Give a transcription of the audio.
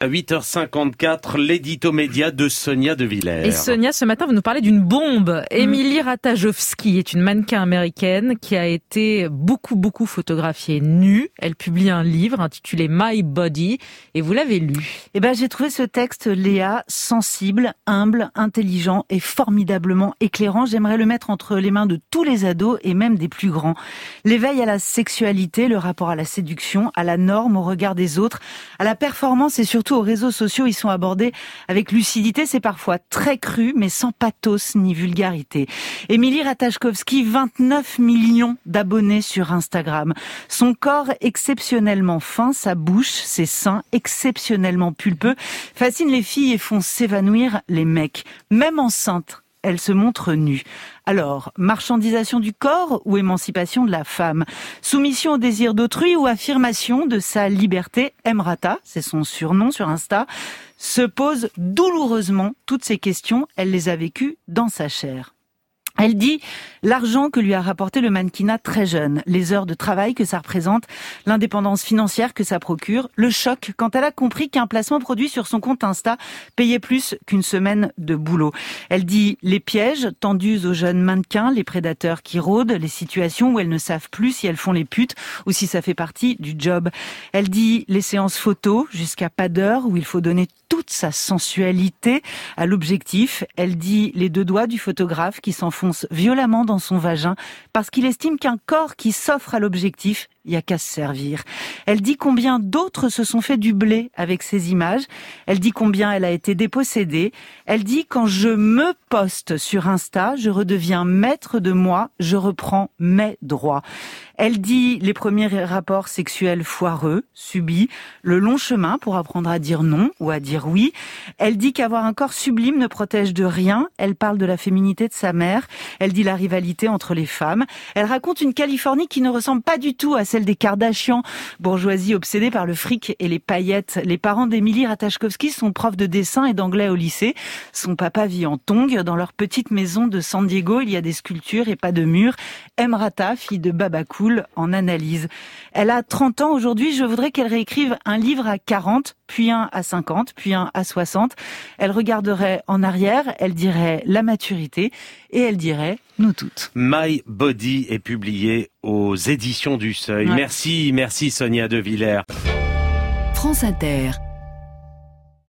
À 8h54, l'édito média de Sonia De Villers. Et Sonia, ce matin, vous nous parlez d'une bombe. Émilie Ratajkowski est une mannequin américaine qui a été beaucoup photographiée nue. Elle publie un livre intitulé My Body et vous l'avez lu. J'ai trouvé ce texte, Léa, sensible, humble, intelligent et formidablement éclairant. J'aimerais le mettre entre les mains de tous les ados et même des plus grands. L'éveil à la sexualité, le rapport à la séduction, à la norme, au regard des autres, à la performance et surtout aux réseaux sociaux, ils sont abordés avec lucidité. C'est parfois très cru, mais sans pathos ni vulgarité. Émilie Ratajkowski, 29 millions d'abonnés sur Instagram. Son corps exceptionnellement fin, sa bouche, ses seins exceptionnellement pulpeux fascinent les filles et font s'évanouir les mecs. Même enceinte, elle se montre nue. Alors, marchandisation du corps ou émancipation de la femme? Soumission au désir d'autrui ou affirmation de sa liberté? Emrata, c'est son surnom sur Insta, se pose douloureusement toutes ces questions. Elle les a vécues dans sa chair. Elle dit l'argent que lui a rapporté le mannequinat très jeune, les heures de travail que ça représente, l'indépendance financière que ça procure, le choc quand elle a compris qu'un placement produit sur son compte Insta payait plus qu'une semaine de boulot. Elle dit les pièges tendus aux jeunes mannequins, les prédateurs qui rôdent, les situations où elles ne savent plus si elles font les putes ou si ça fait partie du job. Elle dit les séances photos jusqu'à pas d'heure où il faut donner toute sa sensualité à l'objectif. Elle dit les deux doigts du photographe qui s'enfonce violemment dans son vagin parce qu'il estime qu'un corps qui s'offre à l'objectif, il n'y a qu'à se servir. Elle dit combien d'autres se sont fait du blé avec ces images. Elle dit combien elle a été dépossédée. Elle dit quand je me poste sur Insta, je redeviens maître de moi, je reprends mes droits. Elle dit les premiers rapports sexuels foireux, subis, le long chemin pour apprendre à dire non ou à dire oui. Elle dit qu'avoir un corps sublime ne protège de rien. Elle parle de la féminité de sa mère. Elle dit la rivalité entre les femmes. Elle raconte une Californie qui ne ressemble pas du tout à celle des Kardashian, bourgeoisie obsédée par le fric et les paillettes. Les parents d'Émilie Ratajkowski sont profs de dessin et d'anglais au lycée. Son papa vit en tongs. Dans leur petite maison de San Diego, il y a des sculptures et pas de murs. Emrata, fille de Baba Cool, en analyse. Elle a 30 ans aujourd'hui. Je voudrais qu'elle réécrive un livre à 40, puis un à 50, puis un à 60. Elle regarderait en arrière, elle dirait la maturité et elle dirait nous toutes. My Body est publié aux éditions du Seuil. Ouais. Merci Sonia De Villers. France Inter.